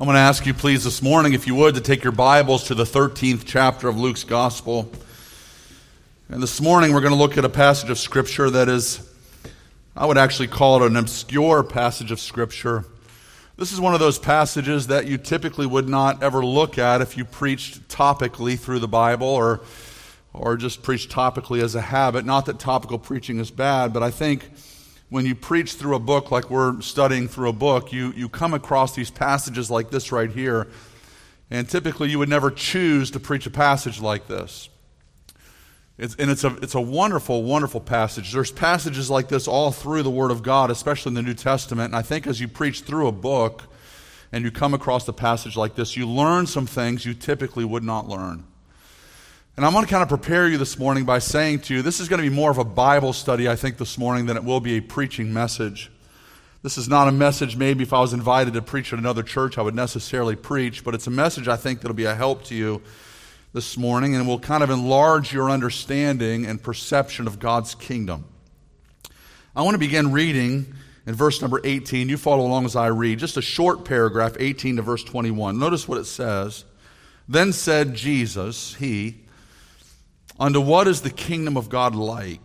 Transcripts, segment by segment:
I'm going to ask you please this morning, if you would, to take your Bibles to the 13th chapter of Luke's Gospel. And this morning we're going to look at a passage of Scripture that is, I would actually call it an obscure passage of Scripture. This is one of those passages that you typically would not ever look at if you preached topically through the Bible or just preached topically as a habit. Not that topical preaching is bad, but I think when you preach through a book like we're studying through a book, you come across these passages like this right here, and typically you would never choose to preach a passage like this. It's a wonderful, wonderful passage. There's passages like this all through the Word of God, especially in the New Testament, and I think as you preach through a book and you come across a passage like this, you learn some things you typically would not learn. And I'm going to kind of prepare you this morning by saying to you, this is going to be more of a Bible study, I think, this morning than it will be a preaching message. This is not a message maybe if I was invited to preach at another church I would necessarily preach, but it's a message I think that will be a help to you this morning and will kind of enlarge your understanding and perception of God's kingdom. I want to begin reading in verse number 18. You follow along as I read. Just a short paragraph, 18 to verse 21. Notice what it says. Then said Jesus, he, unto what is the kingdom of God like?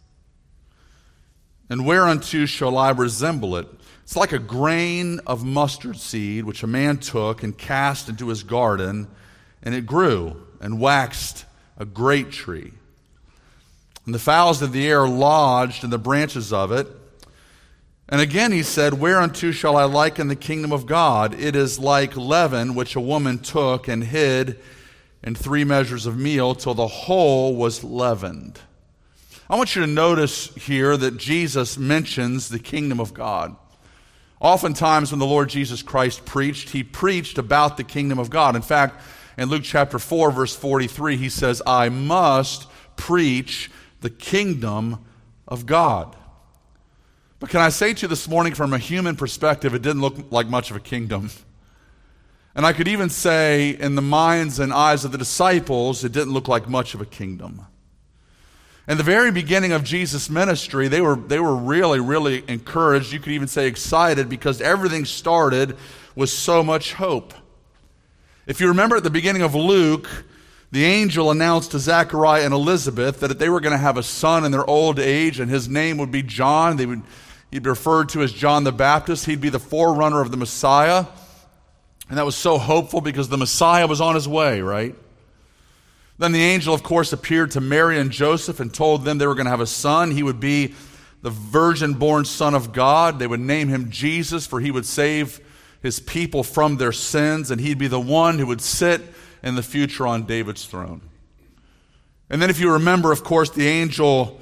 And whereunto shall I resemble it? It's like a grain of mustard seed, which a man took and cast into his garden, and it grew and waxed a great tree. And the fowls of the air lodged in the branches of it. And again he said, whereunto shall I liken the kingdom of God? It is like leaven, which a woman took and hid in 3 measures of meal till the whole was leavened. I want you to notice here that Jesus mentions the kingdom of God. Oftentimes when the Lord Jesus Christ preached, he preached about the kingdom of God. In fact, in Luke chapter 4, verse 43, he says, I must preach the kingdom of God. But can I say to you this morning, from a human perspective, it didn't look like much of a kingdom. And I could even say, in the minds and eyes of the disciples, it didn't look like much of a kingdom. In the very beginning of Jesus' ministry, they were really, really encouraged. You could even say excited, because everything started with so much hope. If you remember at the beginning of Luke, the angel announced to Zechariah and Elizabeth that they were going to have a son in their old age, and his name would be John. He'd be referred to as John the Baptist. He'd be the forerunner of the Messiah. And that was so hopeful because the Messiah was on his way, right? Then the angel, of course, appeared to Mary and Joseph and told them they were going to have a son. He would be the virgin-born Son of God. They would name him Jesus, for he would save his people from their sins, and he'd be the one who would sit in the future on David's throne. And then if you remember, of course, the angels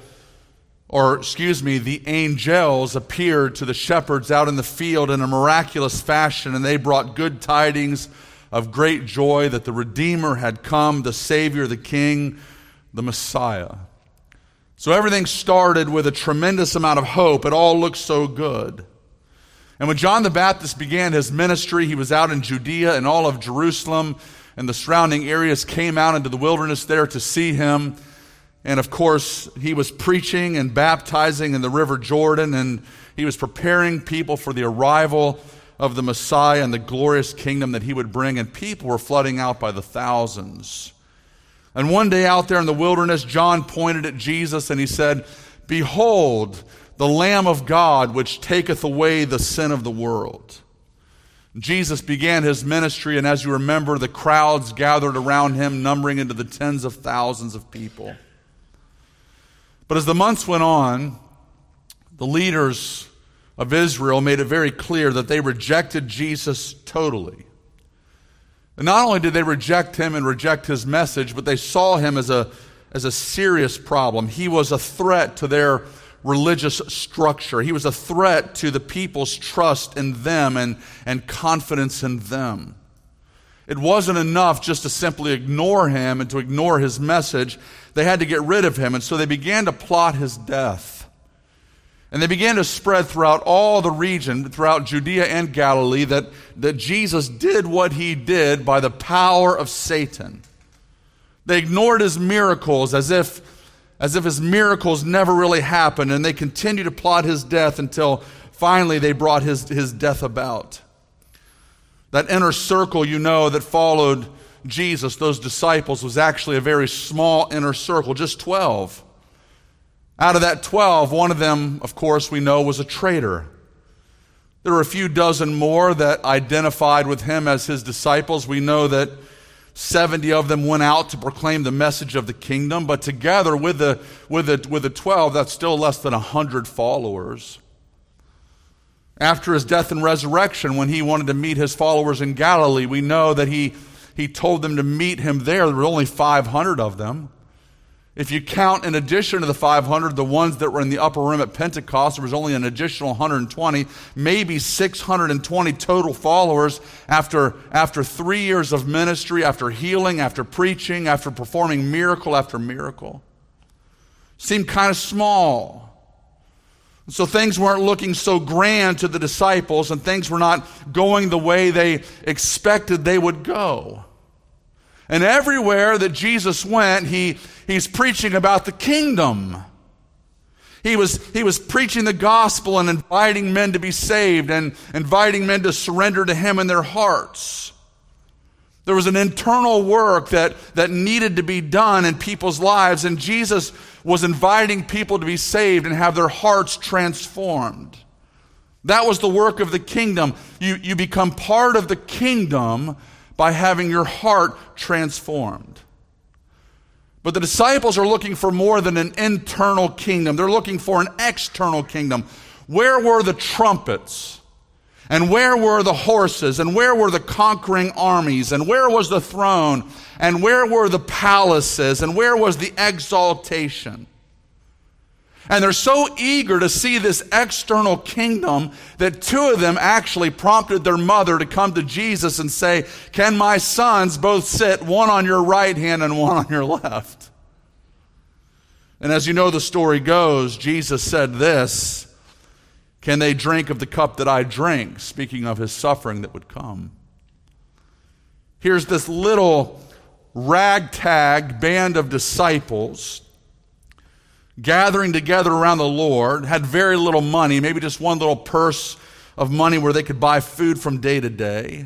appeared to the shepherds out in the field in a miraculous fashion, and they brought good tidings of great joy that the Redeemer had come, the Savior, the King, the Messiah. So everything started with a tremendous amount of hope. It all looked so good. And when John the Baptist began his ministry, he was out in Judea, and all of Jerusalem and the surrounding areas came out into the wilderness there to see him. And of course, he was preaching and baptizing in the river Jordan, and he was preparing people for the arrival of the Messiah and the glorious kingdom that he would bring, and people were flooding out by the thousands. And one day out there in the wilderness, John pointed at Jesus and he said, behold, the Lamb of God, which taketh away the sin of the world. Jesus began his ministry, and as you remember, the crowds gathered around him, numbering into the tens of thousands of people. But as the months went on, the leaders of Israel made it very clear that they rejected Jesus totally. And not only did they reject him and reject his message, but they saw him as a serious problem. He was a threat to their religious structure. He was a threat to the people's trust in them and confidence in them. It wasn't enough just to simply ignore him and to ignore his message. They had to get rid of him, and so they began to plot his death. And they began to spread throughout all the region, throughout Judea and Galilee, that Jesus did what he did by the power of Satan. They ignored his miracles as if his miracles never really happened, and they continued to plot his death until finally they brought his death about. That inner circle, that followed Jesus, those disciples, was actually a very small inner circle, just 12. Out of that 12, one of them, of course, we know was a traitor. There were a few dozen more that identified with him as his disciples. We know that 70 of them went out to proclaim the message of the kingdom, but together with the 12, that's still less than 100 followers. After his death and resurrection, when he wanted to meet his followers in Galilee, we know that he told them to meet him there. There were only 500 of them. If you count in addition to the 500, the ones that were in the upper room at Pentecost, there was only an additional 120, maybe 620 total followers after 3 years of ministry, after healing, after preaching, after performing miracle after miracle. Seemed kind of small. So things weren't looking so grand to the disciples, and things were not going the way they expected they would go. And everywhere that Jesus went, he's preaching about the kingdom. He was preaching the gospel and inviting men to be saved and inviting men to surrender to him in their hearts. There was an internal work that needed to be done in people's lives, and Jesus was inviting people to be saved and have their hearts transformed. That was the work of the kingdom. You become part of the kingdom by having your heart transformed. But the disciples are looking for more than an internal kingdom. They're looking for an external kingdom. Where were the trumpets? And where were the horses? And where were the conquering armies? And where was the throne? And where were the palaces? And where was the exaltation? And they're so eager to see this external kingdom that two of them actually prompted their mother to come to Jesus and say, "Can my sons both sit, one on your right hand and one on your left?" And as you know the story goes, Jesus said this, "Can they drink of the cup that I drink?" Speaking of his suffering that would come. Here's this little ragtag band of disciples gathering together around the Lord, had very little money, maybe just one little purse of money where they could buy food from day to day.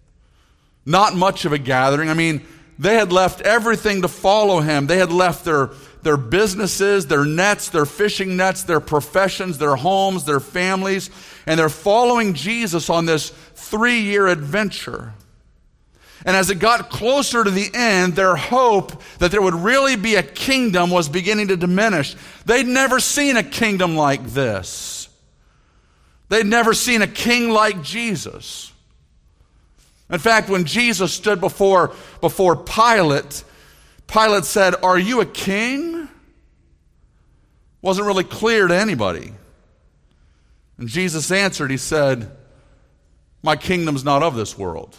Not much of a gathering. I mean, they had left everything to follow him. They had left their businesses, their nets, their fishing nets, their professions, their homes, their families, and they're following Jesus on this 3-year adventure. And as it got closer to the end, their hope that there would really be a kingdom was beginning to diminish. They'd never seen a kingdom like this. They'd never seen a king like Jesus. In fact, when Jesus stood before Pilate, Pilate said, "Are you a king?" Wasn't really clear to anybody. And Jesus answered, he said, "My kingdom's not of this world."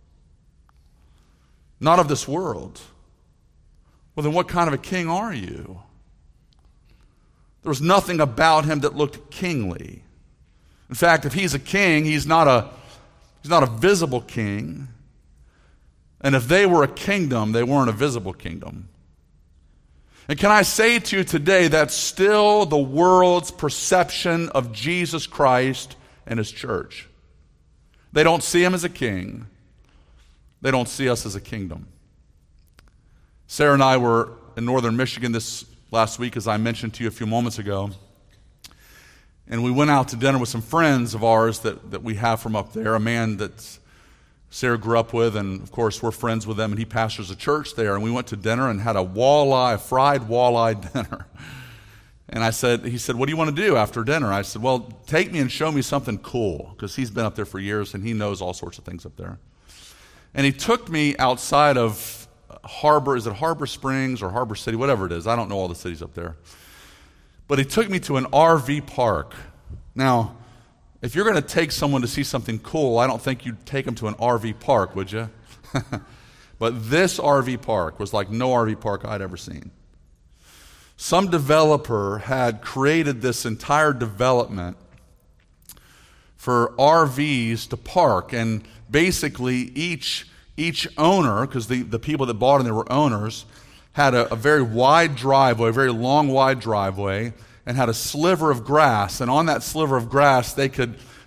Not of this world. Well, then what kind of a king are you? There was nothing about him that looked kingly. In fact, if he's a king, he's not a visible king. And if they were a kingdom, they weren't a visible kingdom. And can I say to you today, that's still the world's perception of Jesus Christ and his church. They don't see him as a king. They don't see us as a kingdom. Sarah and I were in northern Michigan this last week, as I mentioned to you a few moments ago. And we went out to dinner with some friends of ours that we have from up there, a man that Sarah grew up with, and of course we're friends with him, and he pastors a church there. And we went to dinner and had a fried walleye dinner. And he said, "What do you want to do after dinner?" I said, "Well, take me and show me something cool," because he's been up there for years and he knows all sorts of things up there. And he took me outside of is it Harbor Springs or Harbor City, whatever it is. I don't know all the cities up there. But he took me to an RV park. Now, if you're going to take someone to see something cool, I don't think you'd take them to an RV park, would you? But this RV park was like no RV park I'd ever seen. Some developer had created this entire development for RVs to park, and basically each owner, because the people that bought it, they were owners, had a very wide driveway, a very long wide driveway, and had a sliver of grass. And on that sliver of grass, they could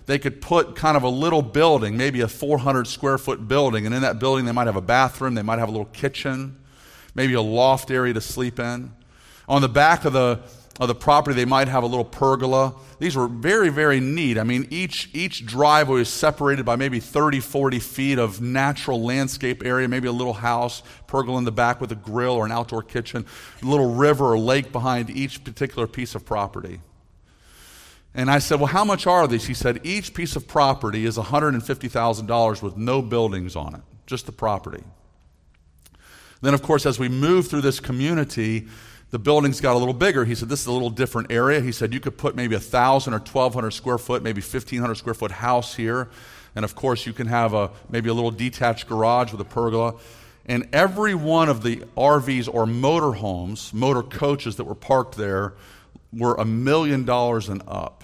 they could put kind of a little building, maybe a 400 square foot building, and in that building they might have a bathroom, they might have a little kitchen, maybe a loft area to sleep in. On the back of the property, they might have a little pergola. These were very, very neat. I mean, each driveway is separated by maybe 30, 40 feet of natural landscape area, maybe a little house, pergola in the back with a grill or an outdoor kitchen, a little river or lake behind each particular piece of property. And I said, well, how much are these? He said, each piece of property is $150,000 with no buildings on it, just the property. Then, of course, as we moved through this community, the buildings got a little bigger. He said, this is a little different area. He said, you could put maybe 1,000 or 1,200 square foot, maybe 1,500 square foot house here. And, of course, you can have maybe a little detached garage with a pergola. And every one of the RVs or motorhomes, motor coaches that were parked there, were $1 million and up.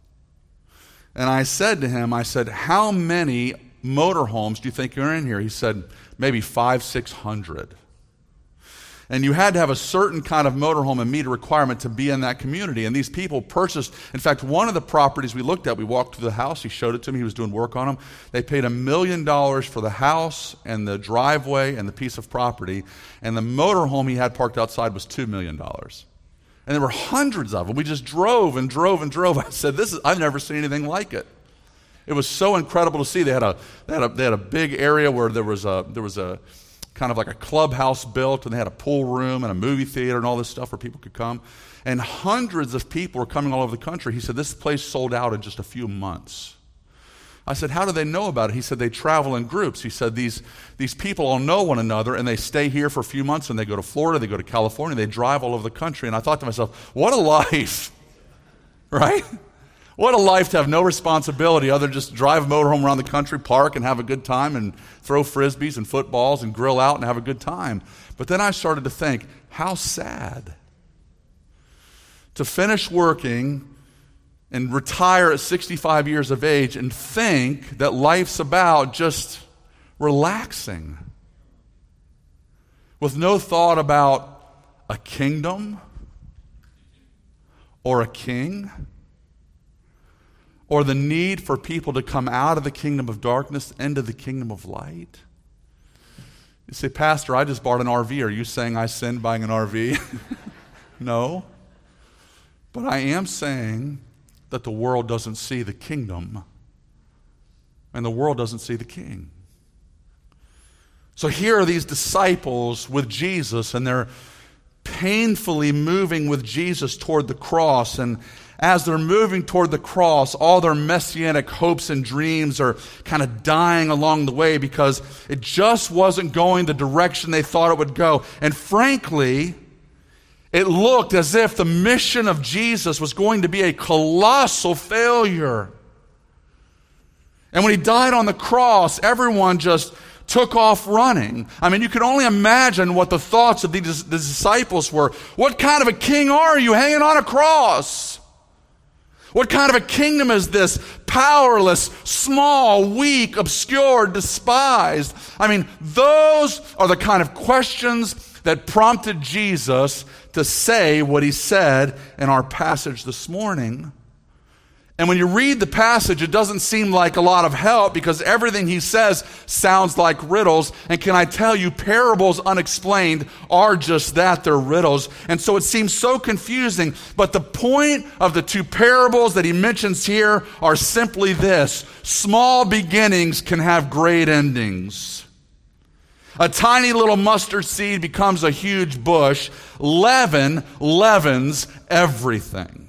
And I said to him, I said, how many motorhomes do you think are in here? He said, maybe 500, 600. And you had to have a certain kind of motorhome and meet a requirement to be in that community. And these people purchased, in fact, one of the properties we looked at, we walked through the house, he showed it to me, he was doing work on them. They paid $1 million for the house and the driveway and the piece of property. And the motorhome he had parked outside was $2 million. And there were hundreds of them. We just drove and drove and drove. I said, I've never seen anything like it. It was so incredible to see. They had a big area where there was a kind of like a clubhouse built, and they had a pool room and a movie theater and all this stuff where people could come. And hundreds of people were coming all over the country. He said, this place sold out in just a few months. I said, how do they know about it? He said, they travel in groups. He said, these people all know one another, and they stay here for a few months, and they go to Florida, they go to California, they drive all over the country. And I thought to myself, what a life, right? What a life to have no responsibility other than just drive a motorhome around the country, park and have a good time and throw frisbees and footballs and grill out and have a good time. But then I started to think, how sad to finish working and retire at 65 years of age and think that life's about just relaxing with no thought about a kingdom or a king or the need for people to come out of the kingdom of darkness into the kingdom of light. You say, Pastor, I just bought an RV. Are you saying I sinned buying an RV? No. But I am saying that the world doesn't see the kingdom and the world doesn't see the king. So here are these disciples with Jesus, and they're painfully moving with Jesus toward the cross. And as they're moving toward the cross, all their messianic hopes and dreams are kind of dying along the way because it just wasn't going the direction they thought it would go. And frankly, it looked as if the mission of Jesus was going to be a colossal failure. And when he died on the cross, everyone just took off running. I mean, you could only imagine what the thoughts of the disciples were. What kind of a king are you hanging on a cross? What kind of a kingdom is this? Powerless, small, weak, obscure, despised. I mean, those are the kind of questions that prompted Jesus to say what he said in our passage this morning. And when you read the passage, it doesn't seem like a lot of help because everything he says sounds like riddles. And can I tell you, parables unexplained are just that, they're riddles. And so it seems so confusing. But the point of the two parables that he mentions here are simply this: small beginnings can have great endings. A tiny little mustard seed becomes a huge bush. Leaven leavens everything.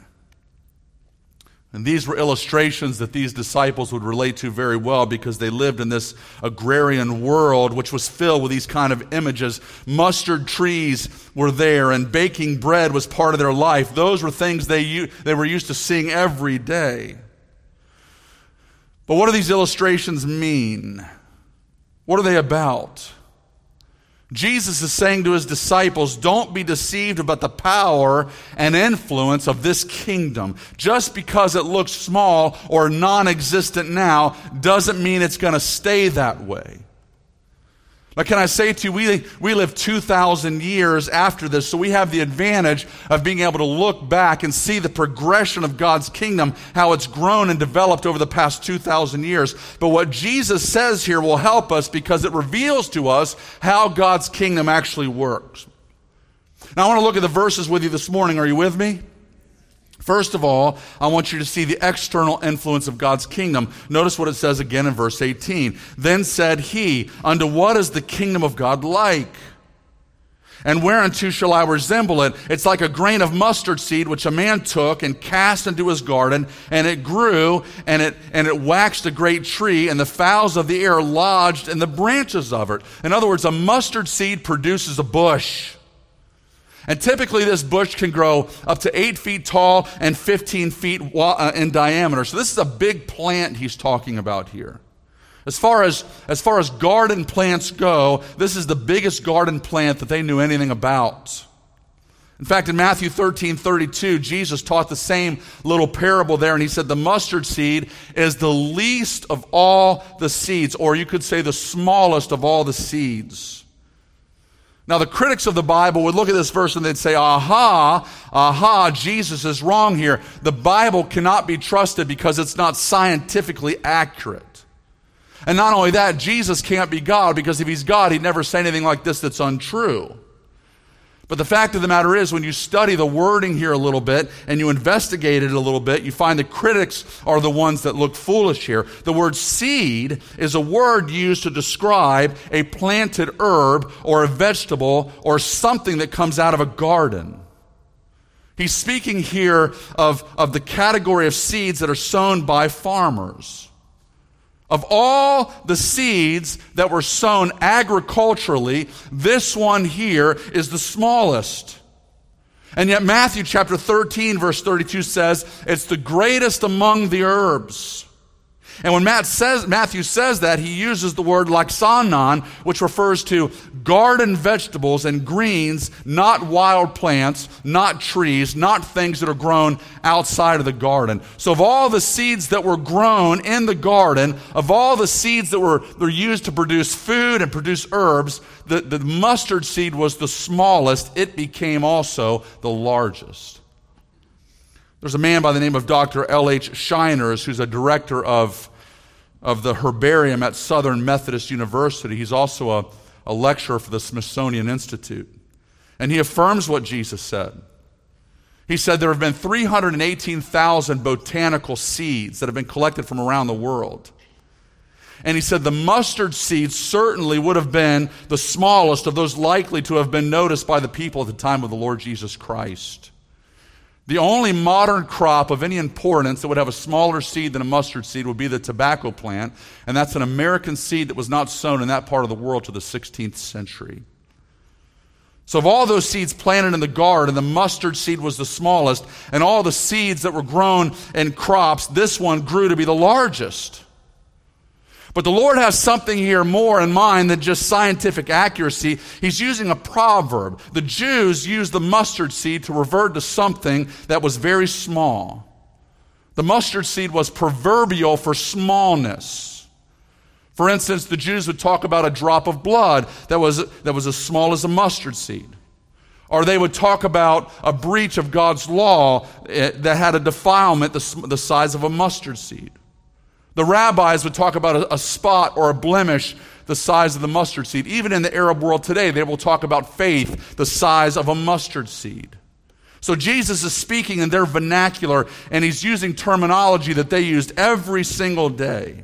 And these were illustrations that these disciples would relate to very well because they lived in this agrarian world which was filled with these kind of images. Mustard trees were there and baking bread was part of their life. Those were things they were used to seeing every day. But what do these illustrations mean? What are they about? Jesus is saying to his disciples, don't be deceived about the power and influence of this kingdom. Just because it looks small or non-existent now doesn't mean it's going to stay that way. But can I say to you, we live 2,000 years after this, so we have the advantage of being able to look back and see the progression of God's kingdom, how it's grown and developed over the past 2,000 years. But what Jesus says here will help us because it reveals to us how God's kingdom actually works. Now I want to look at the verses with you this morning. Are you with me? First of all, I want you to see the external influence of God's kingdom. Notice what it says again in verse 18. Then said he, unto what is the kingdom of God like? And whereunto shall I resemble it? It's like a grain of mustard seed, which a man took and cast into his garden, and it grew, and it waxed a great tree, and the fowls of the air lodged in the branches of it. In other words, a mustard seed produces a bush. And typically this bush can grow up to 8 feet tall and 15 feet in diameter. So this is a big plant he's talking about here. As far as garden plants go, this is the biggest garden plant that they knew anything about. In fact, in Matthew 13:32, Jesus taught the same little parable there, and he said the mustard seed is the least of all the seeds, or you could say the smallest of all the seeds. Now, the critics of the Bible would look at this verse and they'd say, aha, Jesus is wrong here. The Bible cannot be trusted because it's not scientifically accurate. And not only that, Jesus can't be God because if he's God, he'd never say anything like this that's untrue. But the fact of the matter is, when you study the wording here a little bit and you investigate it a little bit, you find the critics are the ones that look foolish here. The word seed is a word used to describe a planted herb or a vegetable or something that comes out of a garden. He's speaking here of the category of seeds that are sown by farmers. Of all the seeds that were sown agriculturally, this one here is the smallest. And yet Matthew chapter 13 verse 32 says it's the greatest among the herbs. And when Matthew says that, he uses the word loxanon, which refers to garden vegetables and greens, not wild plants, not trees, not things that are grown outside of the garden. So of all the seeds that were grown in the garden, of all the seeds that were used to produce food and produce herbs, the mustard seed was the smallest. It became also the largest. There's a man by the name of Dr. L.H. Shiners, who's a director of the herbarium at Southern Methodist University. He's also a lecturer for the Smithsonian Institute. And he affirms what Jesus said. He said there have been 318,000 botanical seeds that have been collected from around the world. And he said the mustard seed certainly would have been the smallest of those likely to have been noticed by the people at the time of the Lord Jesus Christ. The only modern crop of any importance that would have a smaller seed than a mustard seed would be the tobacco plant, and that's an American seed that was not sown in that part of the world till the 16th century. So of all those seeds planted in the garden, the mustard seed was the smallest, and all the seeds that were grown in crops, this one grew to be the largest. But the Lord has something here more in mind than just scientific accuracy. He's using a proverb. The Jews used the mustard seed to revert to something that was very small. The mustard seed was proverbial for smallness. For instance, the Jews would talk about a drop of blood that was as small as a mustard seed. Or they would talk about a breach of God's law that had a defilement the size of a mustard seed. The rabbis would talk about a spot or a blemish the size of the mustard seed. Even in the Arab world today, they will talk about faith the size of a mustard seed. So Jesus is speaking in their vernacular, and he's using terminology that they used every single day.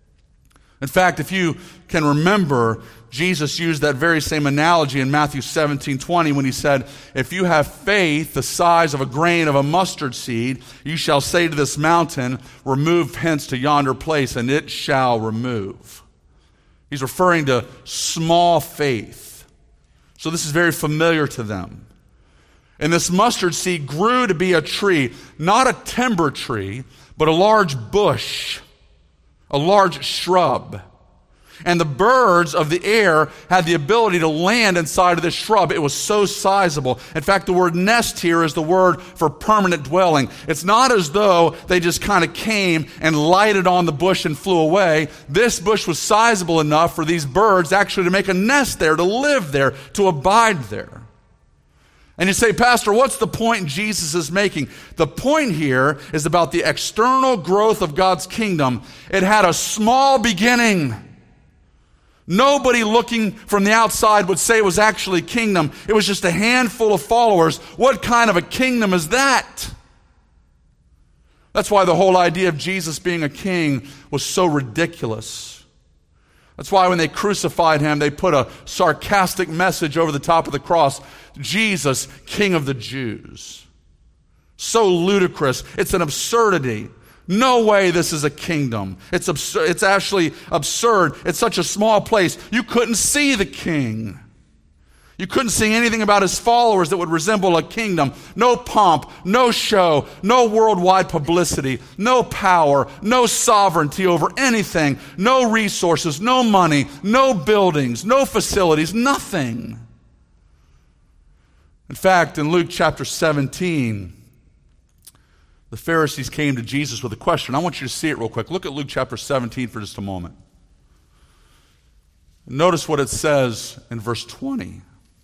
In fact, if you can remember, Jesus used that very same analogy in Matthew 17:20 when he said, if you have faith the size of a grain of a mustard seed, you shall say to this mountain, remove hence to yonder place, and it shall remove. He's referring to small faith. So this is very familiar to them. And this mustard seed grew to be a tree, not a timber tree, but a large bush, a large shrub. And the birds of the air had the ability to land inside of this shrub. It was so sizable. In fact, the word nest here is the word for permanent dwelling. It's not as though they just kind of came and lighted on the bush and flew away. This bush was sizable enough for these birds actually to make a nest there, to live there, to abide there. And you say, Pastor, what's the point Jesus is making? The point here is about the external growth of God's kingdom. It had a small beginning. Nobody looking from the outside would say it was actually kingdom. It was just a handful of followers. What kind of a kingdom is that? That's why the whole idea of Jesus being a king was so ridiculous. That's why when they crucified him, they put a sarcastic message over the top of the cross. Jesus, King of the Jews. So ludicrous. It's an absurdity. No way this is a kingdom. It's absurd. It's actually absurd. It's such a small place. You couldn't see the king. You couldn't see anything about his followers that would resemble a kingdom. No pomp, no show, no worldwide publicity, no power, no sovereignty over anything, no resources, no money, no buildings, no facilities, nothing. In fact, in Luke chapter 17, the Pharisees came to Jesus with a question. I want you to see it real quick. Look at Luke chapter 17 for just a moment. Notice what it says in verse 20.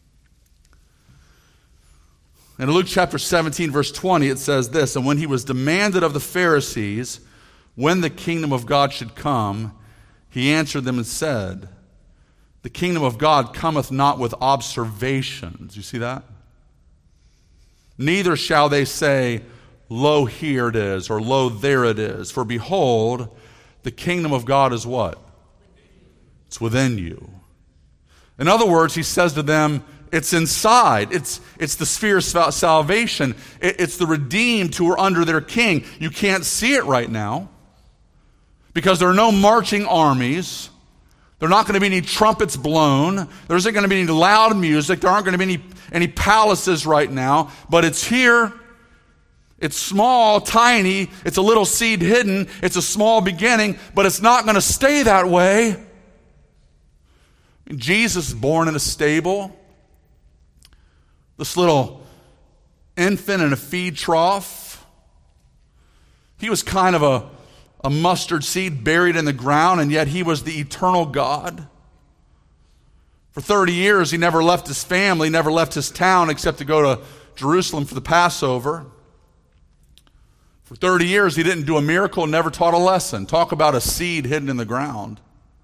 In Luke chapter 17, verse 20, it says this, "And when he was demanded of the Pharisees when the kingdom of God should come, he answered them and said, the kingdom of God cometh not with observations." You see that? "Neither shall they say, Lo, here it is, or lo, there it is. For behold, the kingdom of God is what? It's within you." In other words, he says to them, it's inside. It's the sphere of salvation. It's the redeemed who are under their king. You can't see it right now because there are no marching armies. There are not going to be any trumpets blown. There isn't going to be any loud music. There aren't going to be any palaces right now. But it's here. It's small, tiny. It's a little seed hidden. It's a small beginning, but it's not going to stay that way. Jesus is born in a stable. This little infant in a feed trough. He was kind of a mustard seed buried in the ground, and yet he was the eternal God. For 30 years, he never left his family, never left his town except to go to Jerusalem for the Passover. For 30 years, he didn't do a miracle, never taught a lesson. Talk about a seed hidden in the ground.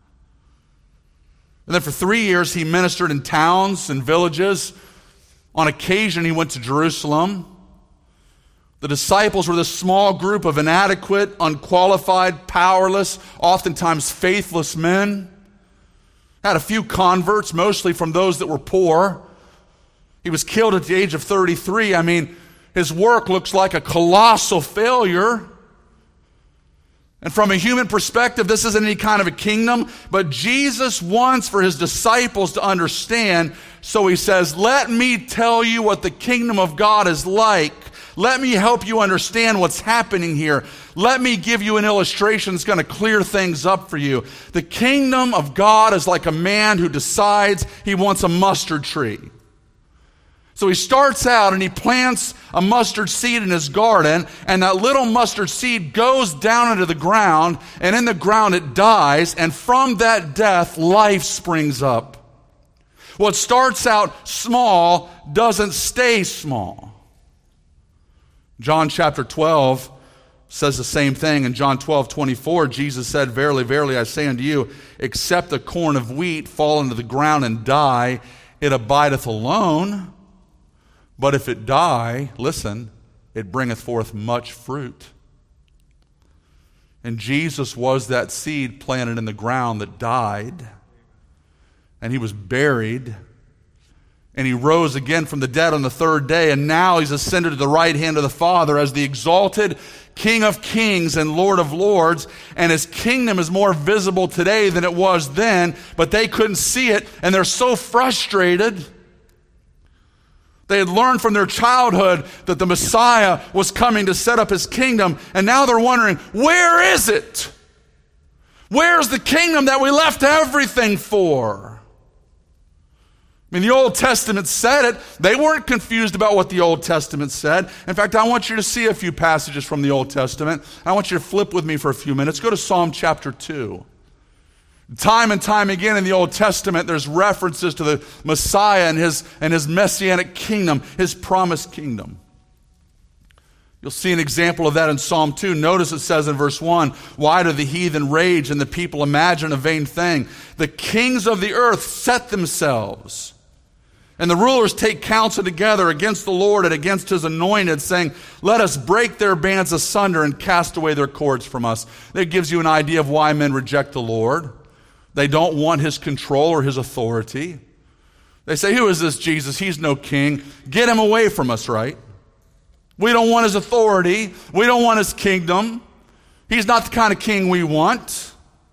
And then for 3 years, he ministered in towns and villages. On occasion, he went to Jerusalem. The disciples were this small group of inadequate, unqualified, powerless, oftentimes faithless men. Had a few converts, mostly from those that were poor. He was killed at the age of 33. I mean, his work looks like a colossal failure. And from a human perspective, this isn't any kind of a kingdom, but Jesus wants for his disciples to understand, so he says, let me tell you what the kingdom of God is like. Let me help you understand what's happening here. Let me give you an illustration that's going to clear things up for you. The kingdom of God is like a man who decides he wants a mustard tree. So he starts out and he plants a mustard seed in his garden, and that little mustard seed goes down into the ground, and in the ground it dies, and from that death, life springs up. What starts out small doesn't stay small. John chapter 12 says the same thing. In John 12:24, Jesus said, "Verily, verily, I say unto you, except a corn of wheat fall into the ground and die, it abideth alone. But if it die," listen, "it bringeth forth much fruit." And Jesus was that seed planted in the ground that died. And he was buried. And he rose again from the dead on the third day. And now he's ascended to the right hand of the Father as the exalted King of kings and Lord of lords. And his kingdom is more visible today than it was then. But they couldn't see it. And they're so frustrated. They had learned from their childhood that the Messiah was coming to set up his kingdom, and now they're wondering, where is it? Where's the kingdom that we left everything for? I mean, the Old Testament said it. They weren't confused about what the Old Testament said. In fact, I want you to see a few passages from the Old Testament. I want you to flip with me for a few minutes. Go to Psalm chapter 2. Time and time again in the Old Testament, there's references to the Messiah and his messianic kingdom, his promised kingdom. You'll see an example of that in Psalm 2. Notice it says in verse 1, "Why do the heathen rage and the people imagine a vain thing? The kings of the earth set themselves, and the rulers take counsel together against the Lord and against his anointed, saying, let us break their bands asunder and cast away their cords from us." That gives you an idea of why men reject the Lord. They don't want his control or his authority. They say, "Who is this Jesus? He's no king. Get him away from us," right? We don't want his authority. We don't want his kingdom. He's not the kind of king we want.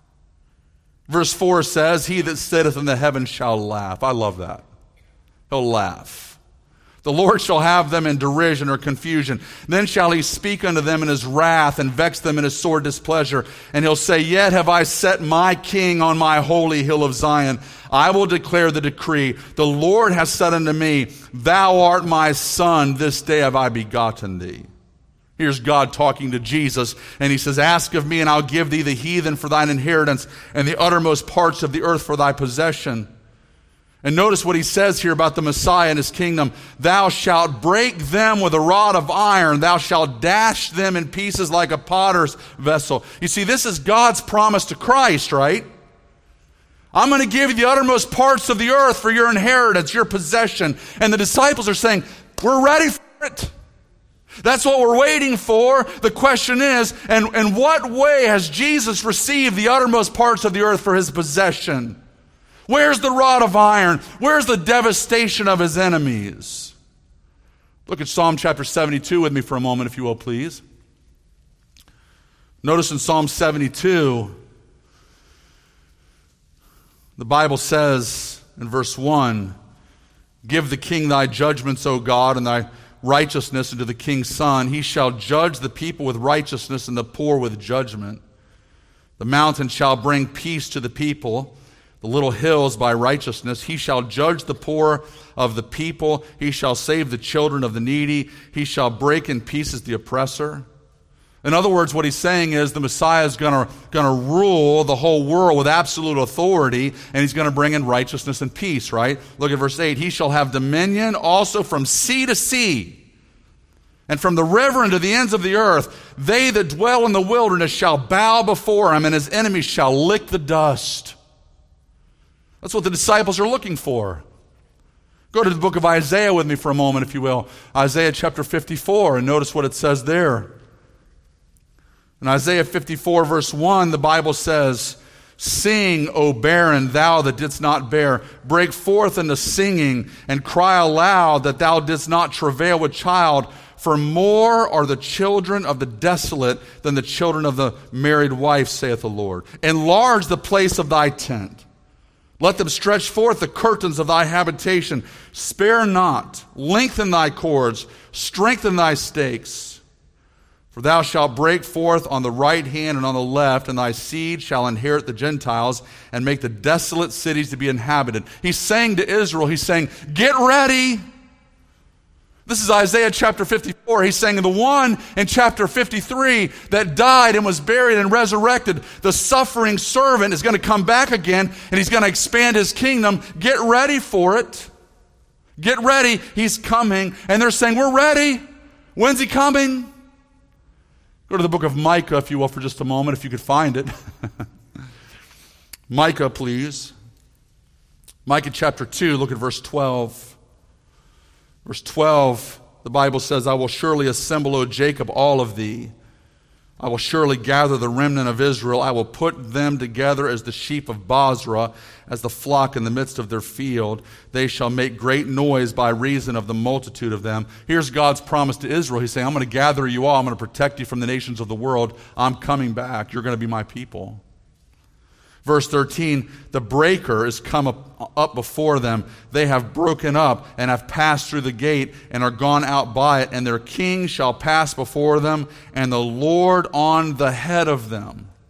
Verse 4 says, "He that sitteth in the heavens shall laugh." I love that. He'll laugh. "The Lord shall have them in derision or confusion. Then shall he speak unto them in his wrath and vex them in his sore displeasure. And he'll say, Yet have I set my king on my holy hill of Zion. I will declare the decree. The Lord has said unto me, Thou art my son. This day have I begotten thee." Here's God talking to Jesus, and he says, "Ask of me, and I'll give thee the heathen for thine inheritance, and the uttermost parts of the earth for thy possession." And notice what he says here about the Messiah and his kingdom. "Thou shalt break them with a rod of iron. Thou shalt dash them in pieces like a potter's vessel." You see, this is God's promise to Christ, right? I'm going to give you the uttermost parts of the earth for your inheritance, your possession. And the disciples are saying, we're ready for it. That's what we're waiting for. The question is, in what way has Jesus received the uttermost parts of the earth for his possession? Where's the rod of iron? Where's the devastation of his enemies? Look at Psalm chapter 72 with me for a moment, if you will, please. Notice in Psalm 72, the Bible says in verse 1, "Give the king thy judgments, O God, and thy righteousness unto the king's son. He shall judge the people with righteousness and the poor with judgment. The mountain shall bring peace to the people, the little hills by righteousness. He shall judge the poor of the people. He shall save the children of the needy. He shall break in pieces the oppressor." In other words, what he's saying is the Messiah is going to rule the whole world with absolute authority, and he's going to bring in righteousness and peace, right? Look at verse 8. "He shall have dominion also from sea to sea, and from the river unto the ends of the earth. They that dwell in the wilderness shall bow before him, and his enemies shall lick the dust." That's what the disciples are looking for. Go to the book of Isaiah with me for a moment, if you will. Isaiah chapter 54, and notice what it says there. In Isaiah 54, verse 1, the Bible says, "Sing, O barren, thou that didst not bear. Break forth into singing, and cry aloud that thou didst not travail with child. For more are the children of the desolate than the children of the married wife, saith the Lord. Enlarge the place of thy tent. Let them stretch forth the curtains of thy habitation. Spare not, lengthen thy cords, strengthen thy stakes. For thou shalt break forth on the right hand and on the left, and thy seed shall inherit the Gentiles and make the desolate cities to be inhabited." He's saying to Israel, he's saying, get ready. This is Isaiah chapter 54. He's saying the one in chapter 53 that died and was buried and resurrected, the suffering servant, is going to come back again, and he's going to expand his kingdom. Get ready for it. Get ready. He's coming. And they're saying, we're ready. When's he coming? Go to the book of Micah, if you will, for just a moment, if you could find it. Micah, please. Micah chapter 2, look at verse 12. Verse 12, the Bible says, "I will surely assemble, O Jacob, all of thee. I will surely gather the remnant of Israel. I will put them together as the sheep of Bozrah, as the flock in the midst of their field. They shall make great noise by reason of the multitude of them." Here's God's promise to Israel. He's saying, I'm going to gather you all. I'm going to protect you from the nations of the world. I'm coming back. You're going to be my people. Verse 13, "The breaker is come up before them. They have broken up and have passed through the gate and are gone out by it. And their king shall pass before them, and the Lord on the head of them."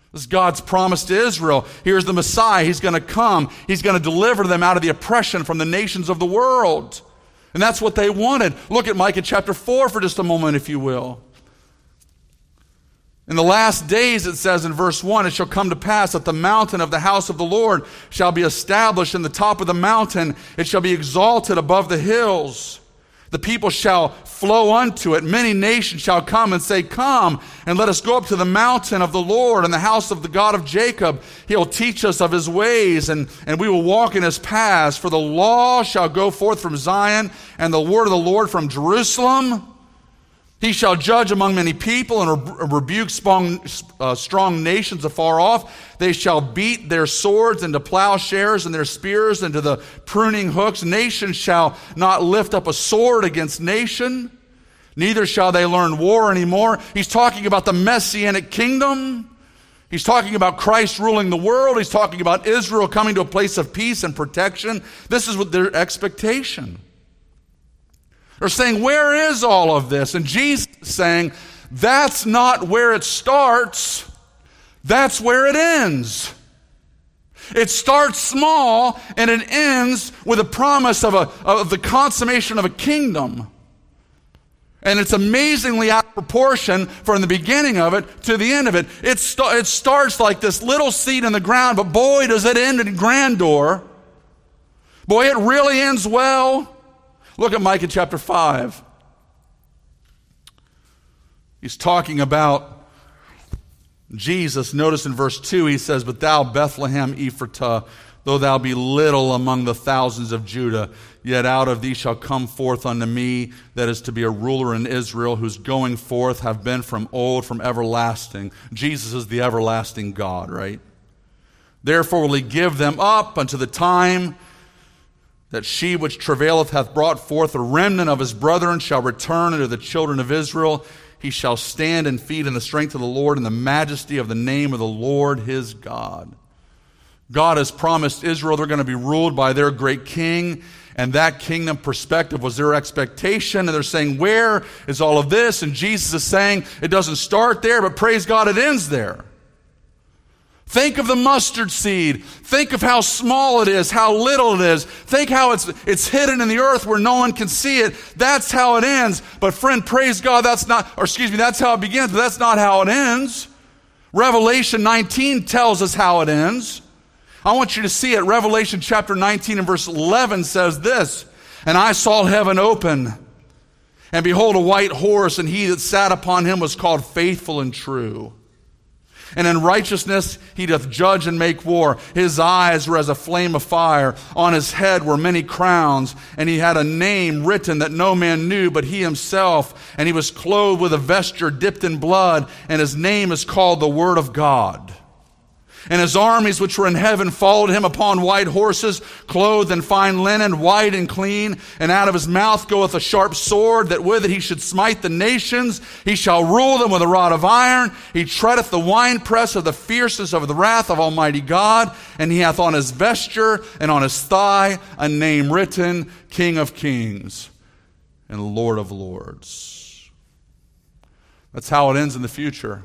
This is God's promise to Israel. Here's the Messiah. He's going to come. He's going to deliver them out of the oppression from the nations of the world. And that's what they wanted. Look at Micah chapter 4 for just a moment, if you will. In the last days, it says in verse 1, it shall come to pass that the mountain of the house of the Lord shall be established in the top of the mountain. It shall be exalted above the hills. The people shall flow unto it. Many nations shall come and say, come, and let us go up to the mountain of the Lord and the house of the God of Jacob. He'll teach us of his ways, and we will walk in his paths. For the law shall go forth from Zion, and the word of the Lord from Jerusalem. He shall judge among many people and rebuke strong nations afar off. They shall beat their swords into plowshares and their spears into the pruning hooks. Nation shall not lift up a sword against nation, neither shall they learn war anymore. He's talking about the Messianic kingdom. He's talking about Christ ruling the world. He's talking about Israel coming to a place of peace and protection. This is what their expectation. They're saying, where is all of this? And Jesus is saying, that's not where it starts. That's where it ends. It starts small and it ends with a promise of the consummation of a kingdom. And it's amazingly out of proportion from the beginning of it to the end of it. It starts like this little seed in the ground, but boy, does it end in grandeur. Boy, it really ends well. Look at Micah chapter 5. He's talking about Jesus. Notice in verse 2 he says, but thou Bethlehem Ephratah, though thou be little among the thousands of Judah, yet out of thee shall come forth unto me that is to be a ruler in Israel, whose going forth have been from old, from everlasting. Jesus is the everlasting God, right? Therefore will he give them up unto the time that she which travaileth hath brought forth a remnant of his brethren shall return unto the children of Israel. He shall stand and feed in the strength of the Lord and the majesty of the name of the Lord his God. God has promised Israel they're going to be ruled by their great king, and that kingdom perspective was their expectation. And they're saying, where is all of this? And Jesus is saying, it doesn't start there, but praise God, it ends there. Think of the mustard seed. Think of how small it is, how little it is. Think how it's hidden in the earth where no one can see it. That's how it ends. But friend, praise God, that's how it begins, but that's not how it ends. Revelation 19 tells us how it ends. I want you to see it. Revelation chapter 19 and verse 11 says this, and I saw heaven open, and behold a white horse, and he that sat upon him was called Faithful and True. And in righteousness he doth judge and make war. His eyes were as a flame of fire. On his head were many crowns. And he had a name written that no man knew but he himself. And he was clothed with a vesture dipped in blood. And his name is called the Word of God. And his armies which were in heaven followed him upon white horses, clothed in fine linen, white and clean. And out of his mouth goeth a sharp sword, that with it he should smite the nations. He shall rule them with a rod of iron. He treadeth the winepress of the fierceness of the wrath of Almighty God. And he hath on his vesture and on his thigh a name written, King of Kings and Lord of Lords. That's how it ends in the future.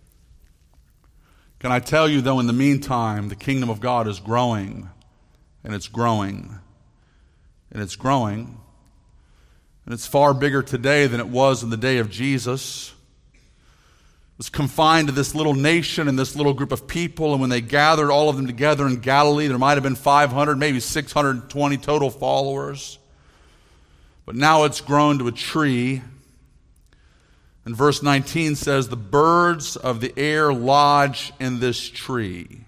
Can I tell you, though, in the meantime, the kingdom of God is growing, and it's growing, and it's growing, and it's far bigger today than it was in the day of Jesus. It was confined to this little nation and this little group of people, and when they gathered all of them together in Galilee, there might have been 500, maybe 620 total followers. But now it's grown to a tree. And verse 19 says, the birds of the air lodge in this tree.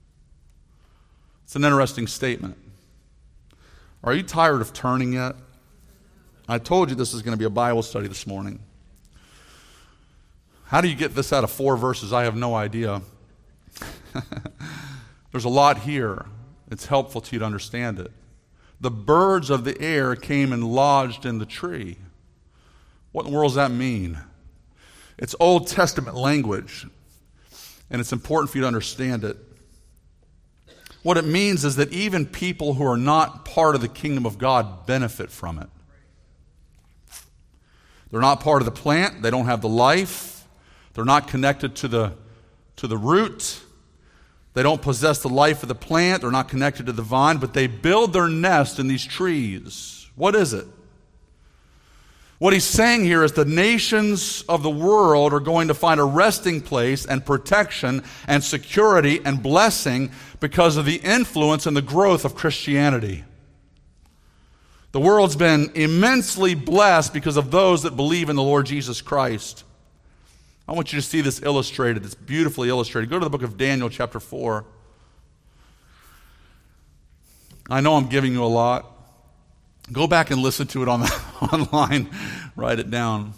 It's an interesting statement. Are you tired of turning yet? I told you this is going to be a Bible study this morning. How do you get this out of 4 verses? I have no idea. There's a lot here. It's helpful to you to understand it. The birds of the air came and lodged in the tree. What in the world does that mean? It's Old Testament language, and it's important for you to understand it. What it means is that even people who are not part of the kingdom of God benefit from it. They're not part of the plant. They don't have the life. They're not connected to the root. They don't possess the life of the plant. They're not connected to the vine, but they build their nest in these trees. What is it? What he's saying here is the nations of the world are going to find a resting place and protection and security and blessing because of the influence and the growth of Christianity. The world's been immensely blessed because of those that believe in the Lord Jesus Christ. I want you to see this illustrated. It's beautifully illustrated. Go to the book of Daniel, chapter 4. I know I'm giving you a lot. Go back and listen to it online. Write it down.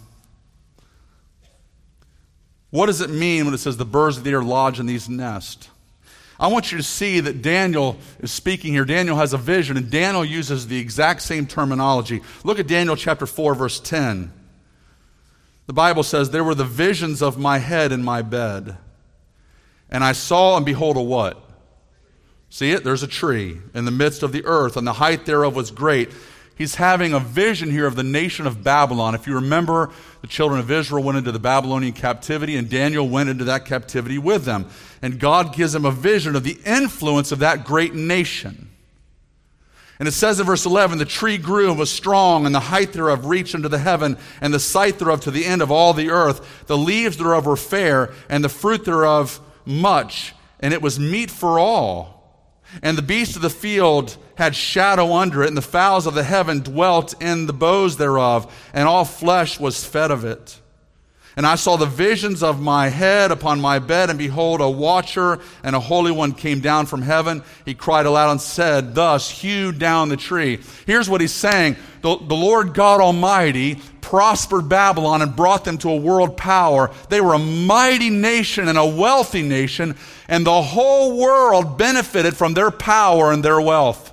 What does it mean when it says the birds of the air lodge in these nests? I want you to see that Daniel is speaking here. Daniel has a vision, and Daniel uses the exact same terminology. Look at Daniel chapter 4, verse 10. The Bible says, there were the visions of my head in my bed. And I saw and behold a what? See it? There's a tree in the midst of the earth, and the height thereof was great. He's having a vision here of the nation of Babylon. If you remember, the children of Israel went into the Babylonian captivity, and Daniel went into that captivity with them. And God gives him a vision of the influence of that great nation. And it says in verse 11, the tree grew and was strong, and the height thereof reached unto the heaven, and the sight thereof to the end of all the earth. The leaves thereof were fair, and the fruit thereof much, and it was meat for all. And the beasts of the field had shadow under it, and the fowls of the heaven dwelt in the boughs thereof, and all flesh was fed of it. And I saw the visions of my head upon my bed, and behold, a watcher and a holy one came down from heaven. He cried aloud and said, thus, hew down the tree. Here's what he's saying. The Lord God Almighty prospered Babylon and brought them to a world power. They were a mighty nation and a wealthy nation, and the whole world benefited from their power and their wealth.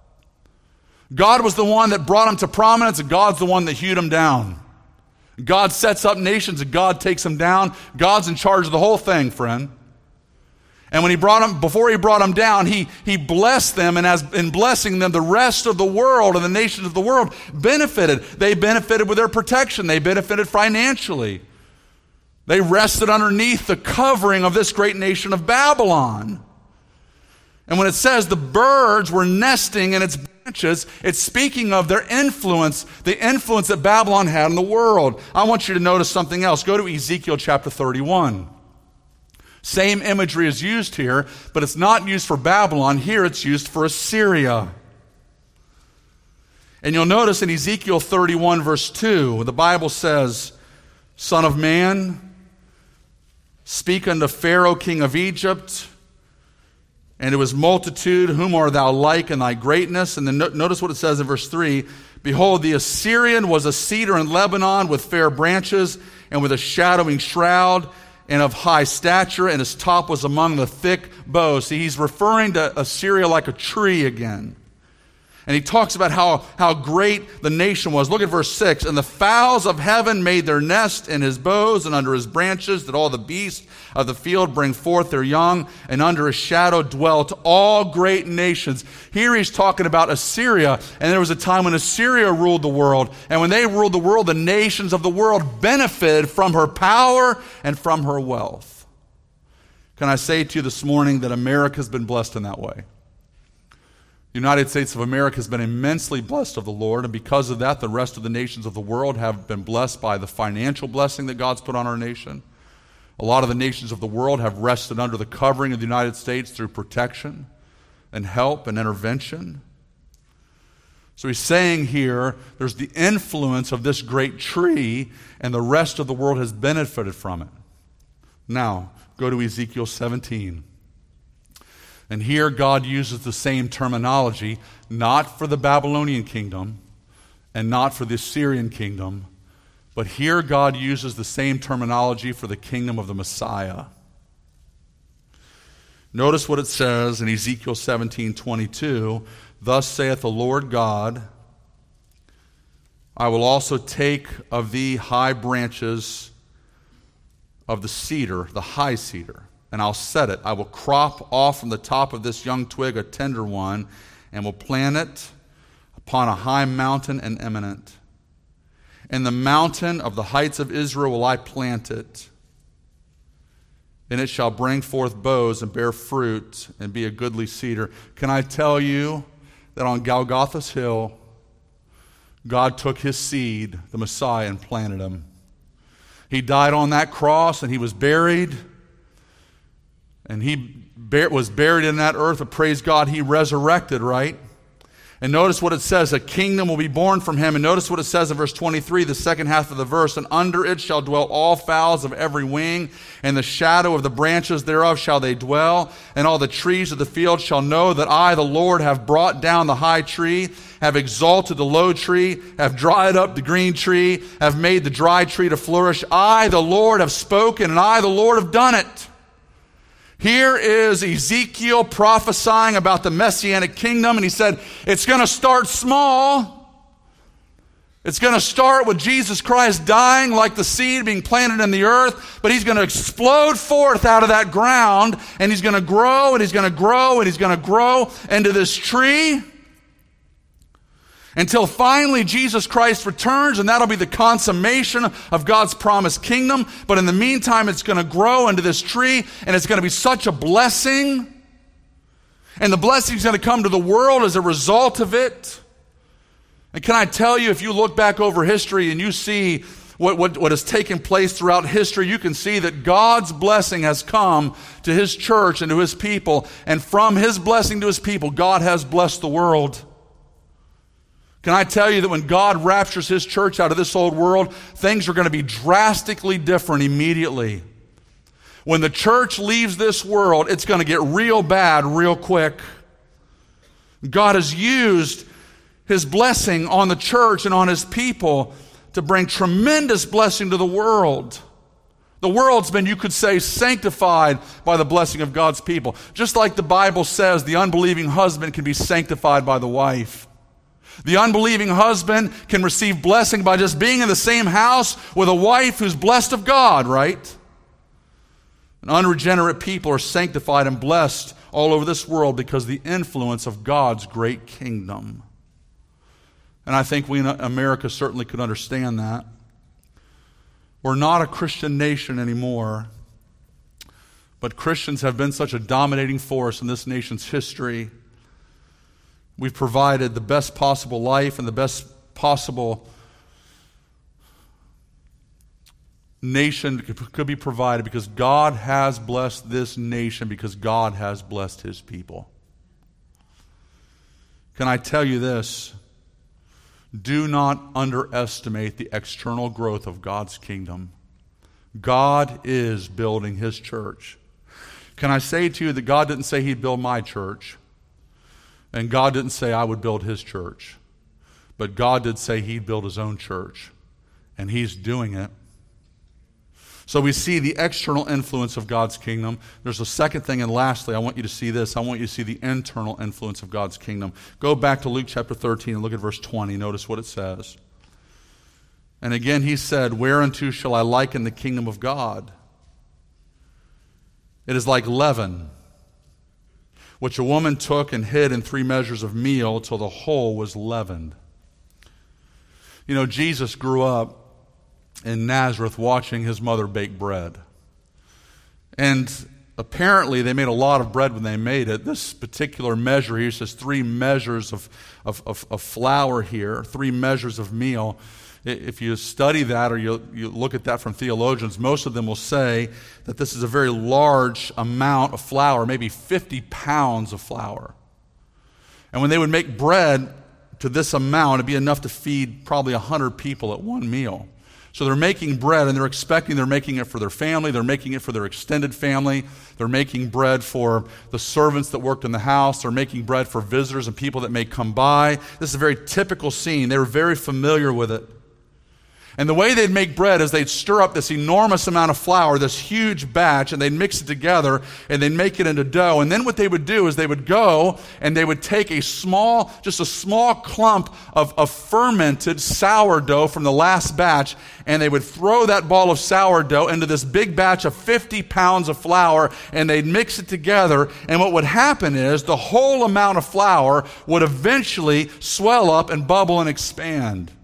God was the one that brought them to prominence, and God's the one that hewed them down. God sets up nations and God takes them down. God's in charge of the whole thing, friend. And when before he brought them down, he blessed them, and as in blessing them, the rest of the world and the nations of the world benefited. They benefited with their protection. They benefited financially. They rested underneath the covering of this great nation of Babylon. And when it says the birds were nesting in its branches, it's speaking of their influence, the influence that Babylon had in the world. I want you to notice something else. Go to Ezekiel chapter 31. Same imagery is used here, but it's not used for Babylon. Here it's used for Assyria. And you'll notice in Ezekiel 31 verse 2, the Bible says, Son of man, speak unto Pharaoh king of Egypt, and to his multitude, whom art thou like in thy greatness? And then notice what it says in verse 3. Behold, the Assyrian was a cedar in Lebanon with fair branches and with a shadowing shroud and of high stature, and his top was among the thick boughs. See, he's referring to Assyria like a tree again. And he talks about how great the nation was. Look at verse 6. And the fowls of heaven made their nest in his boughs, and under his branches did all the beasts of the field bring forth their young, and under his shadow dwelt all great nations. Here he's talking about Assyria, and there was a time when Assyria ruled the world. And when they ruled the world, the nations of the world benefited from her power and from her wealth. Can I say to you this morning that America's been blessed in that way? The United States of America has been immensely blessed of the Lord, and because of that, the rest of the nations of the world have been blessed by the financial blessing that God's put on our nation. A lot of the nations of the world have rested under the covering of the United States through protection and help and intervention. So he's saying here, there's the influence of this great tree, and the rest of the world has benefited from it. Now, go to Ezekiel 17. And here God uses the same terminology, not for the Babylonian kingdom and not for the Assyrian kingdom, but here God uses the same terminology for the kingdom of the Messiah. Notice what it says in Ezekiel 17:22. Thus saith the Lord God, I will also take of thee high branches of the cedar, the high cedar, and I'll set it. I will crop off from the top of this young twig a tender one, and will plant it upon a high mountain and eminent. In the mountain of the heights of Israel will I plant it. and it shall bring forth boughs and bear fruit and be a goodly cedar. Can I tell you that on Golgotha's hill, God took his seed, the Messiah, and planted him. He died on that cross and he was buried. And he was buried in that earth, but praise God, he resurrected, right? And notice what it says, a kingdom will be born from him. And notice what it says in verse 23, the second half of the verse, and under it shall dwell all fowls of every wing, and the shadow of the branches thereof shall they dwell, and all the trees of the field shall know that I, the Lord, have brought down the high tree, have exalted the low tree, have dried up the green tree, have made the dry tree to flourish. I, the Lord, have spoken, and I, the Lord, have done it. Here is Ezekiel prophesying about the Messianic kingdom, and he said, it's going to start small. It's going to start with Jesus Christ dying like the seed being planted in the earth, but he's going to explode forth out of that ground, and he's going to grow, and he's going to grow, and he's going to grow into this tree until finally Jesus Christ returns, and that'll be the consummation of God's promised kingdom. But in the meantime, it's going to grow into this tree, and it's going to be such a blessing. And the blessing is going to come to the world as a result of it. And can I tell you, if you look back over history and you see what has taken place throughout history, you can see that God's blessing has come to his church and to his people. And from his blessing to his people, God has blessed the world. Can I tell you that when God raptures his church out of this old world, things are going to be drastically different immediately. When the church leaves this world, it's going to get real bad real quick. God has used his blessing on the church and on his people to bring tremendous blessing to the world. The world's been, you could say, sanctified by the blessing of God's people. Just like the Bible says, the unbelieving husband can be sanctified by the wife. The unbelieving husband can receive blessing by just being in the same house with a wife who's blessed of God, right? And unregenerate people are sanctified and blessed all over this world because of the influence of God's great kingdom. And I think we in America certainly could understand that. We're not a Christian nation anymore, but Christians have been such a dominating force in this nation's history. We've provided the best possible life and the best possible nation could be provided because God has blessed this nation, because God has blessed his people. Can I tell you this? Do not underestimate the external growth of God's kingdom. God is building his church. Can I say to you that God didn't say he'd build my church? And God didn't say I would build his church. But God did say he'd build his own church. And he's doing it. So we see the external influence of God's kingdom. There's a second thing, and lastly, I want you to see this. I want you to see the internal influence of God's kingdom. Go back to Luke chapter 13 and look at verse 20. Notice what it says. And again he said, whereunto shall I liken the kingdom of God? It is like leaven, which a woman took and hid in 3 measures of meal till the whole was leavened. You know, Jesus grew up in Nazareth watching his mother bake bread. And apparently they made a lot of bread when they made it. This particular measure here says 3 measures of flour here, 3 measures of meal. If you study that or you look at that from theologians, most of them will say that this is a very large amount of flour, maybe 50 pounds of flour. And when they would make bread to this amount, it'd be enough to feed probably 100 people at one meal. So they're making bread, and they're making it for their family, they're making it for their extended family, they're making bread for the servants that worked in the house, they're making bread for visitors and people that may come by. This is a very typical scene. They were very familiar with it. And the way they'd make bread is they'd stir up this enormous amount of flour, this huge batch, and they'd mix it together, and they'd make it into dough. And then what they would do is they would go and they would take just a small clump of fermented sourdough from the last batch, and they would throw that ball of sourdough into this big batch of 50 pounds of flour, and they'd mix it together. And what would happen is the whole amount of flour would eventually swell up and bubble and expand.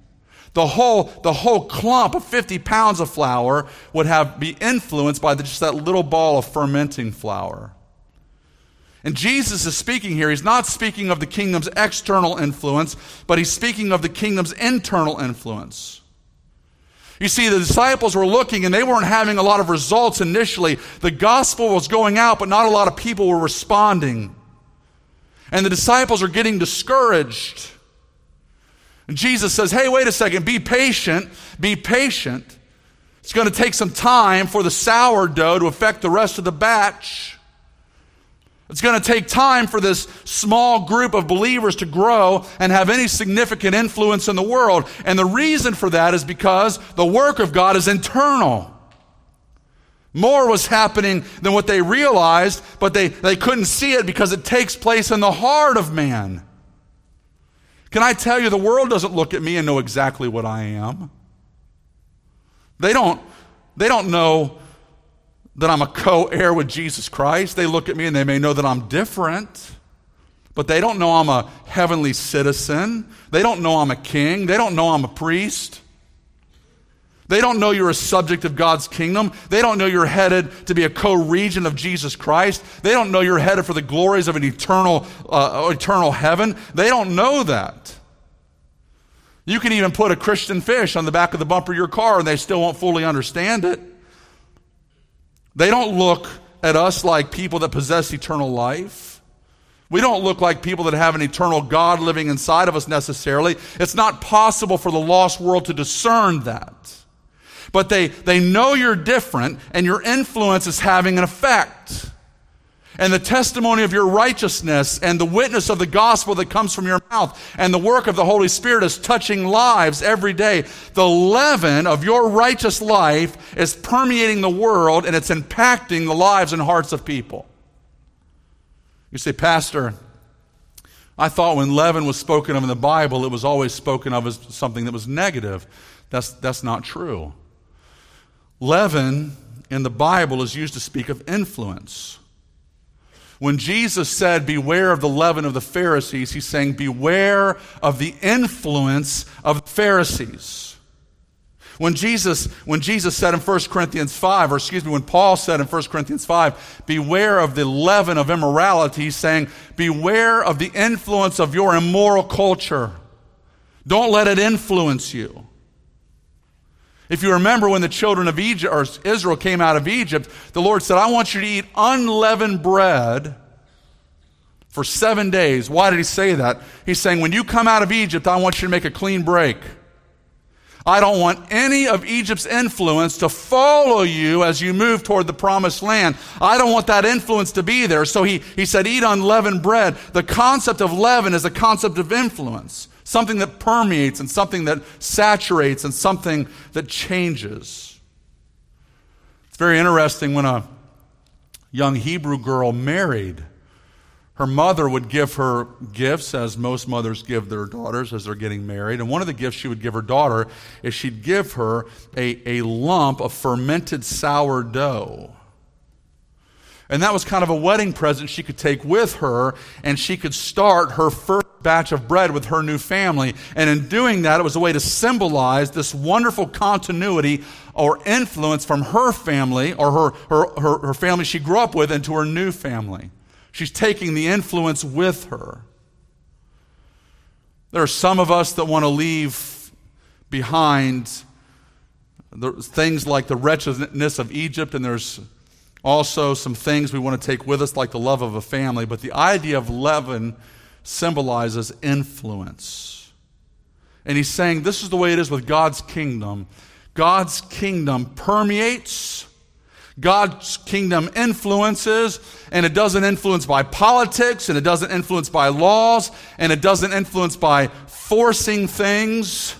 The whole clump of 50 pounds of flour would be influenced by just that little ball of fermenting flour. And Jesus is speaking here. He's not speaking of the kingdom's external influence, but he's speaking of the kingdom's internal influence. You see, the disciples were looking and they weren't having a lot of results initially. The gospel was going out, but not a lot of people were responding. And the disciples are getting discouraged. And Jesus says, hey, wait a second, be patient, be patient. It's going to take some time for the sourdough to affect the rest of the batch. It's going to take time for this small group of believers to grow and have any significant influence in the world. And the reason for that is because the work of God is internal. More was happening than what they realized, but they couldn't see it because it takes place in the heart of man. Can I tell you, the world doesn't look at me and know exactly what I am. They don't know that I'm a co-heir with Jesus Christ. They look at me and they may know that I'm different, but they don't know I'm a heavenly citizen. They don't know I'm a king. They don't know I'm a priest. They don't know you're a subject of God's kingdom. They don't know you're headed to be a co-regent of Jesus Christ. They don't know you're headed for the glories of an eternal heaven. They don't know that. You can even put a Christian fish on the back of the bumper of your car and they still won't fully understand it. They don't look at us like people that possess eternal life. We don't look like people that have an eternal God living inside of us necessarily. It's not possible for the lost world to discern that. But they know you're different and your influence is having an effect. And the testimony of your righteousness and the witness of the gospel that comes from your mouth and the work of the Holy Spirit is touching lives every day. The leaven of your righteous life is permeating the world and it's impacting the lives and hearts of people. You say, Pastor, I thought when leaven was spoken of in the Bible, it was always spoken of as something that was negative. That's not true. Leaven in the Bible is used to speak of influence. When Jesus said, beware of the leaven of the Pharisees, he's saying, beware of the influence of the Pharisees. When Jesus said in 1 Corinthians 5, when Paul said in 1 Corinthians 5, beware of the leaven of immorality, he's saying, beware of the influence of your immoral culture. Don't let it influence you. If you remember when the children of Egypt, or Israel came out of Egypt, the Lord said, I want you to eat unleavened bread for 7 days. Why did he say that? He's saying, when you come out of Egypt, I want you to make a clean break. I don't want any of Egypt's influence to follow you as you move toward the promised land. I don't want that influence to be there. So he said, eat unleavened bread. The concept of leaven is a concept of influence. Something that permeates and something that saturates and something that changes. It's very interesting when a young Hebrew girl married. Her mother would give her gifts, as most mothers give their daughters as they're getting married. And one of the gifts she would give her daughter is she'd give her a lump of fermented sourdough. And that was kind of a wedding present she could take with her, and she could start her first batch of bread with her new family. And in doing that, it was a way to symbolize this wonderful continuity or influence from her family, or her family she grew up with, into her new family. She's taking the influence with her. There are some of us that want to leave behind things like the wretchedness of Egypt, and there's also some things we want to take with us, like the love of a family. But the idea of leaven symbolizes influence. And he's saying this is the way it is with God's kingdom. God's kingdom permeates, God's kingdom influences, and it doesn't influence by politics, and it doesn't influence by laws, and it doesn't influence by forcing things.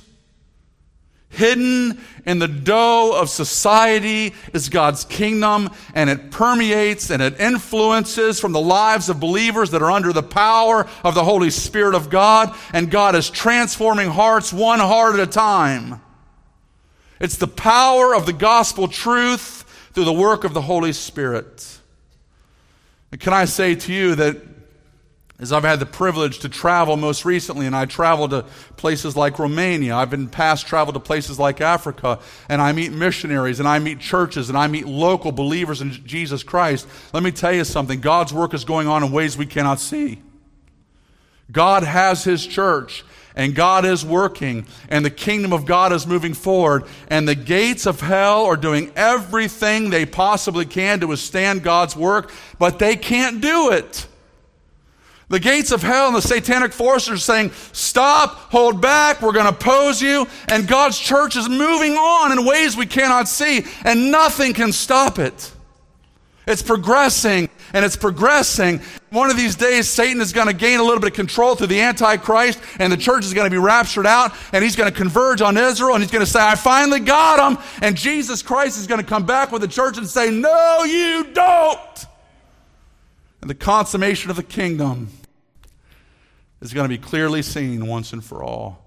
Hidden in the dough of society is God's kingdom, and it permeates and it influences from the lives of believers that are under the power of the Holy Spirit of God, and God is transforming hearts one heart at a time. It's the power of the gospel truth through the work of the Holy Spirit. And can I say to you that is I've had the privilege to travel most recently, and I traveled to places like Romania. I've in the past traveled to places like Africa, and I meet missionaries, and I meet churches, and I meet local believers in Jesus Christ. Let me tell you something. God's work is going on in ways we cannot see. God has His church, and God is working, and the kingdom of God is moving forward, and the gates of hell are doing everything they possibly can to withstand God's work, but they can't do it. The gates of hell and the satanic forces are saying, stop, hold back, we're going to oppose you. And God's church is moving on in ways we cannot see, and nothing can stop it. It's progressing, and it's progressing. One of these days, Satan is going to gain a little bit of control through the Antichrist, and the church is going to be raptured out, and he's going to converge on Israel, and he's going to say, I finally got him. And Jesus Christ is going to come back with the church and say, no, you don't. And the consummation of the kingdom is going to be clearly seen once and for all.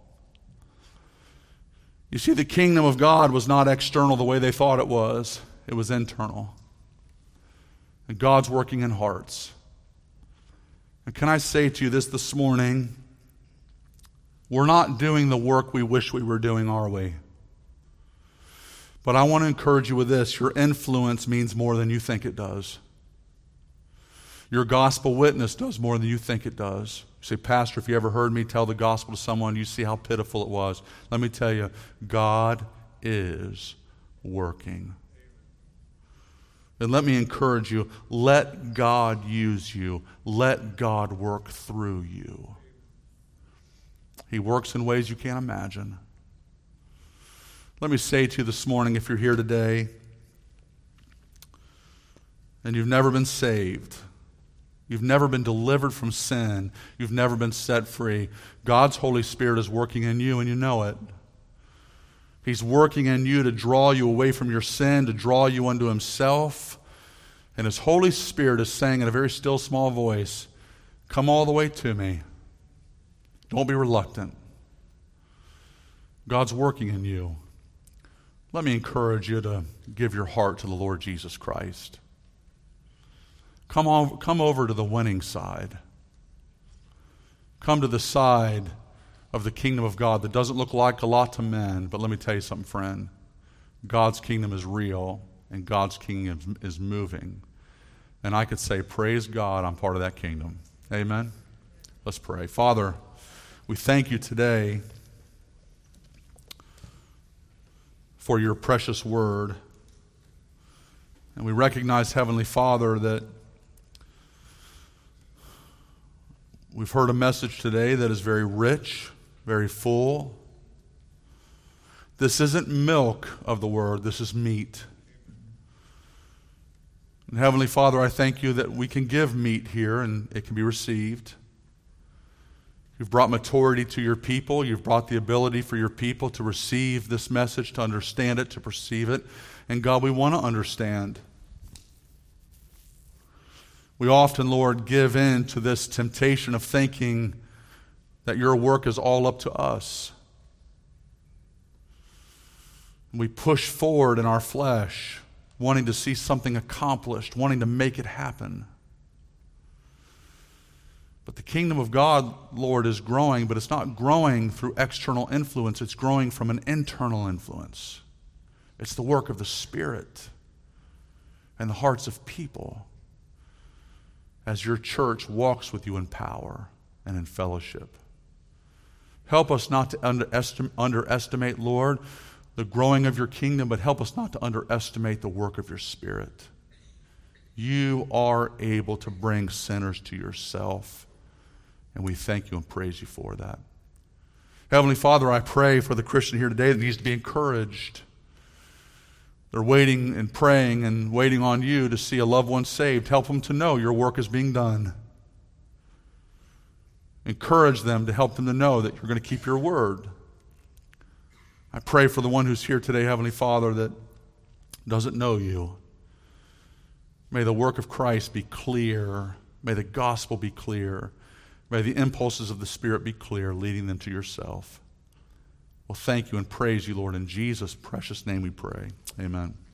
You see, the kingdom of God was not external the way they thought it was. It was internal. And God's working in hearts. And can I say to you this morning? We're not doing the work we wish we were doing, are we? But I want to encourage you with this. Your influence means more than you think it does. Your gospel witness does more than you think it does. You say, Pastor, if you ever heard me tell the gospel to someone, you see how pitiful it was. Let me tell you, God is working. And let me encourage you, let God use you. Let God work through you. He works in ways you can't imagine. Let me say to you this morning, if you're here today and you've never been saved, you've never been delivered from sin, you've never been set free, God's Holy Spirit is working in you, and you know it. He's working in you to draw you away from your sin, to draw you unto Himself. And His Holy Spirit is saying in a very still, small voice, come all the way to me. Don't be reluctant. God's working in you. Let me encourage you to give your heart to the Lord Jesus Christ. Come over to the winning side. Come to the side of the kingdom of God that doesn't look like a lot to men, but let me tell you something, friend. God's kingdom is real, and God's kingdom is moving. And I could say, praise God, I'm part of that kingdom. Amen? Let's pray. Father, we thank you today for your precious word. And we recognize, Heavenly Father, that we've heard a message today that is very rich, very full. This isn't milk of the word, this is meat. And Heavenly Father, I thank you that we can give meat here and it can be received. You've brought maturity to your people. You've brought the ability for your people to receive this message, to understand it, to perceive it. And God, we want to understand. We often, Lord, give in to this temptation of thinking that your work is all up to us. We push forward in our flesh, wanting to see something accomplished, wanting to make it happen. But the kingdom of God, Lord, is growing, but it's not growing through external influence. It's growing from an internal influence. It's the work of the Spirit and the hearts of people as your church walks with you in power and in fellowship. Help us not to underestimate, Lord, the growing of your kingdom, but help us not to underestimate the work of your Spirit. You are able to bring sinners to yourself, and we thank you and praise you for that. Heavenly Father, I pray for the Christian here today that needs to be encouraged. They're waiting and praying and waiting on you to see a loved one saved. Help them to know your work is being done. Encourage them to help them to know that you're going to keep your word. I pray for the one who's here today, Heavenly Father, that doesn't know you. May the work of Christ be clear. May the gospel be clear. May the impulses of the Spirit be clear, leading them to yourself. Well, thank you and praise you, Lord. In Jesus' precious name we pray. Amen.